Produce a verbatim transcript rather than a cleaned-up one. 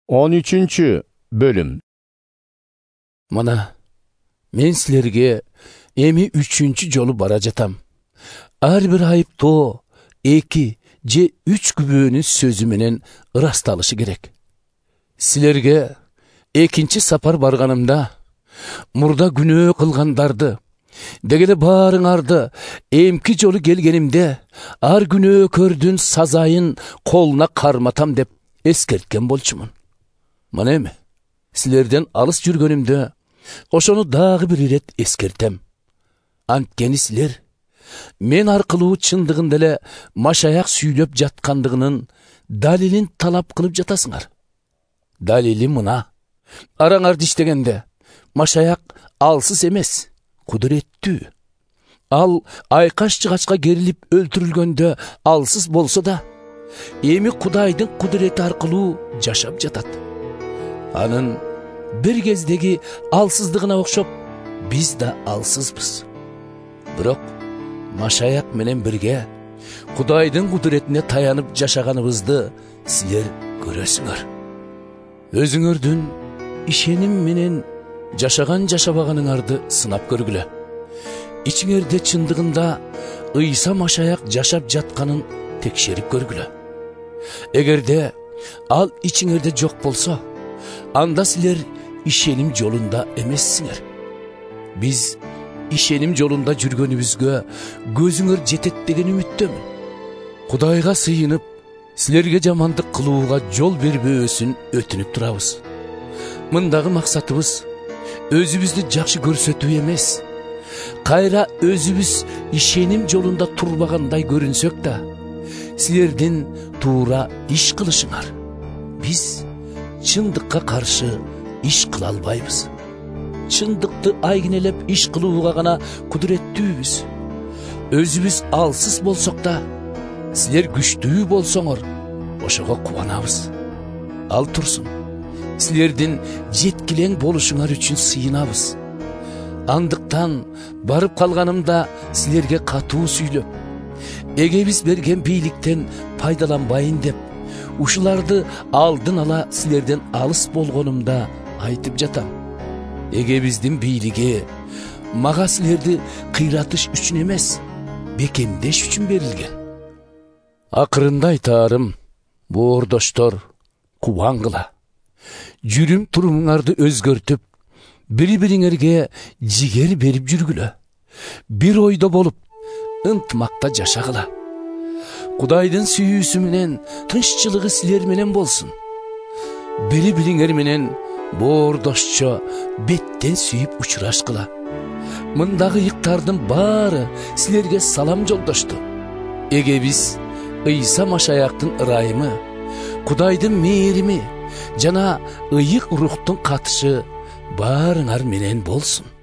он үчүнчү бөлүм. Мана, мен силерге эми үчүнчү жолу бара жатам. Ар бир айыптоо эки же үч күбөнүн сөзү менен ырасталышы керек. Силерге экинчи сапар барганымда мурда күнөө кылгандарды, дегеле баарыңарды эмки жолу келгенимде ар күнөөкөрдүн сазайын колуна карматам деп эскерткен болчумун. Мана эми силерден алыс жүргөнүмдө ошону дагы бир ирет эскертем. Анткени силер мен аркылуу чындыгында эле машаяк сүйлөп жаткандыгынын далилин талап кылып жатасыңар. Далили мына: араңарды иштегенде машаяк алсыз эмес, кудуреттүү. Ал айкаш жыгачка керилип өлтүрүлгөндө алсыз болсо да, эми Кудайдын кудурети аркылуу жашап жатат. Анын бир кездеги алсыздыгына окшоп биз да алсызбыз. Бирок машаяк менен бирге Кудайдын кудуретине таянып жашаганыбызды силер көрөсүңөр. Өзүңөрдүн ишеним менен жашаган жашабаганыңарды сынап көргүлө. Ичиңерде чындыгында Ыйса машаяк жашап жатканын текшерип көргүлө. Эгерде ал ичиңерде жок болсо, анда силер ишеним жолунда эмессиңер. Биз ишеним жолунда жүргөнүбүзгө көзүңөр жетет деген үмүттөмүн. Кудайга сыйынып, силерге жамандык кылууга жол бербөөсүн өтүнүп турабыз. Мындагы максатыбыз өзүбүздү жакшы көрсөтүү эмес, кайра өзүбүз ишеним жолунда турбагандай көрүнсөк да, силердин туура иш кылышыңар. Биз чындыкка каршы иш кыла албайбыз. Чындыкты айгинелеп иш кылууга гана кудуреттүүбүз. Өзүбүз алсыз болсок да, силер күчтүү болсоңор, ошого кубанабыз. Ал турсун, силердин жеткилең болушуңар үчүн сыйынабыз. Андыктан барып калганымда силерге катуу сүйлөп, эгебиз берген бийликтен пайдаланбайын деп, ушуларды алдын ала силерден алыс болгонумда айтып жатам. Эгебиздин бийлиги мага силерди кыйратыш үчүн эмес, бекемдеш үчүн берилген. Акырында айтаарым, боордоштор, кубаңгыла. Жүрүм турумуңарды өзгөртүп, бири-бириңерге жигер берип жүргүлө. Бир ойдо болуп, ынтымакта жашагыла. Кудайдын сүйүүсү менен тынччылыгы силер менен болсун. Бири-бириңер менен боордошчо беттен сүйүп учурашкыла. Мындагы ыйыктардын баары силерге салам жолдошту. Эгебиз Ыйса машаяктын ырайымы, Кудайдын мээрими жана ыйык рухтун катышы баарыңар менен болсун.